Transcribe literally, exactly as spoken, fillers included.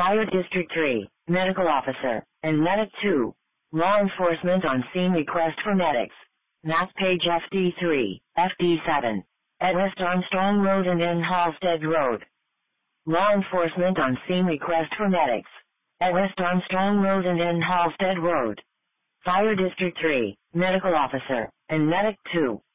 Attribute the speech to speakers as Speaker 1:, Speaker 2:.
Speaker 1: Fire District three, Medical Officer, and Medic two. Law enforcement on scene request for medics. Map page F D three, F D seven. At West Armstrong Road and N Halstead Road. Law enforcement on scene request for medics. At West Armstrong Road and N Halstead Road. Fire District three, Medical Officer, and Medic two.